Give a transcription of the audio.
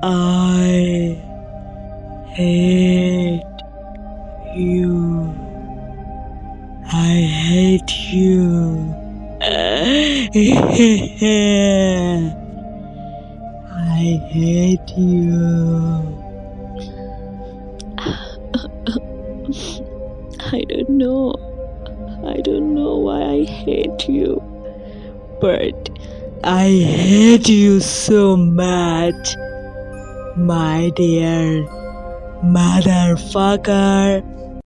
I hate you. I hate you. I hate you. I don't know. I don't know why I hate you. But I hate you so much, my dear motherfucker.